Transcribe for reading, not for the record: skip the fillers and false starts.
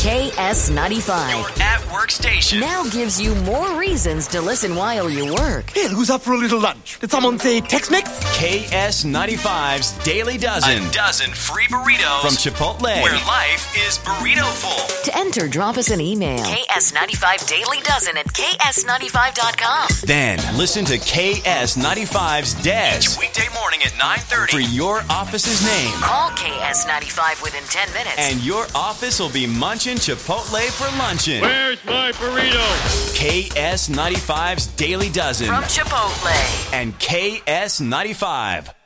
KS95. Your at-work station. Now gives you more reasons to listen while you work. Hey, who's up for a little lunch? Did someone say Tex-Mex? KS95's Daily Dozen. A dozen free burritos from Chipotle, where life is burrito-full. To enter, drop us an email. KS95DailyDozen at KS95.com. Then listen to KS95's Des each weekday morning at 9:30 for your office's name. Call KS95 within 10 minutes. And your office will be munching Chipotle for luncheon. Where's my burrito? KS95's Daily Dozen. From Chipotle. And KS95.